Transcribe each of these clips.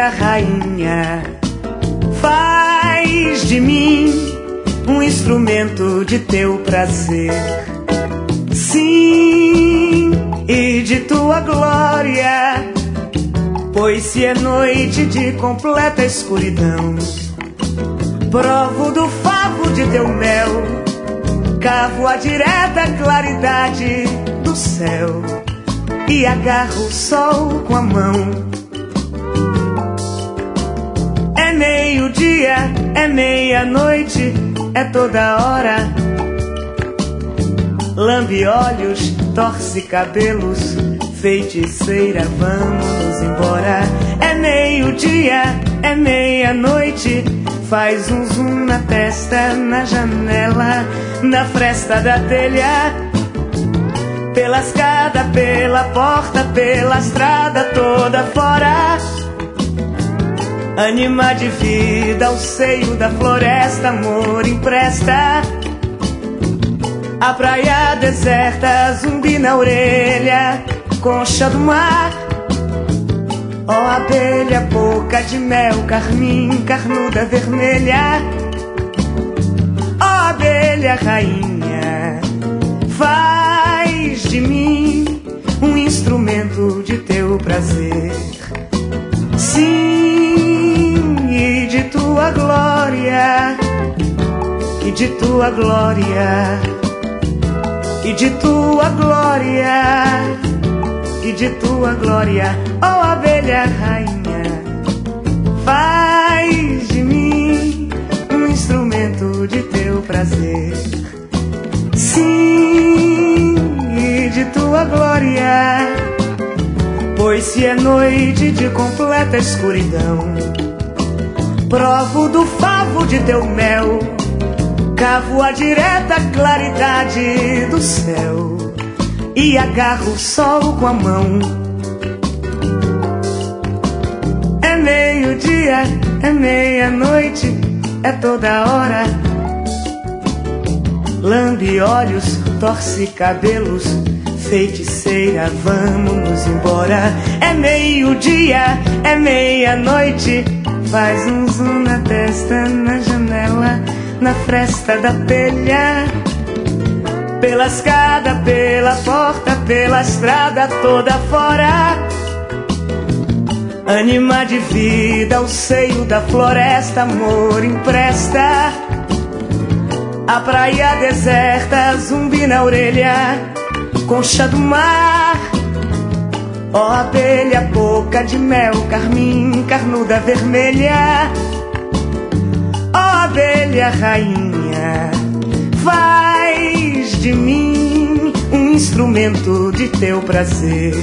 abelha rainha, faz de mim um instrumento de teu prazer. Sim, e de tua glória, pois se é noite de completa escuridão, provo do favo de teu mel, cavo a direta claridade do céu e agarro o sol com a mão. É meio-dia, é meia-noite, é toda hora. Lambe olhos, torce cabelos, feiticeira, vamos embora. É meio-dia, é meia-noite, faz um zoom na testa, na janela, na fresta da telha, pela escada, pela porta, pela estrada toda fora. Anima de vida ao seio da floresta, amor empresta. A praia deserta, zumbi na orelha, concha do mar. Ó abelha, boca de mel, carmim, carnuda vermelha. Ó abelha rainha, faz de mim um instrumento de teu prazer. Sim, e de tua glória, e de tua glória, e de tua glória, e de tua glória, ó abelha rainha, faz de mim um instrumento de teu prazer. Sim, e de tua glória, pois se é noite de completa escuridão, provo do favo de teu mel, cavo a direta claridade do céu e agarro o sol com a mão. É meio-dia, é meia-noite, é toda hora. Lambe olhos, torce cabelos, feiticeira, vamos embora. É meio-dia, é meia-noite, faz um zoom na testa, na janela, na fresta da telha, pela escada, pela porta, pela estrada toda fora. Anima de vida ao seio da floresta, amor empresta. A praia deserta, zumbi na orelha, concha do mar. Ó abelha, boca de mel, carmim, carnuda vermelha. Ó abelha rainha, faz de mim um instrumento de teu prazer.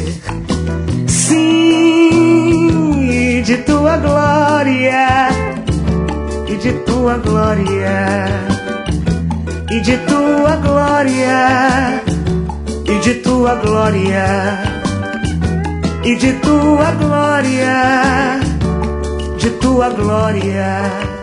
Sim, e de tua glória, e de tua glória, e de tua glória, e de tua glória, e de tua glória, de tua glória.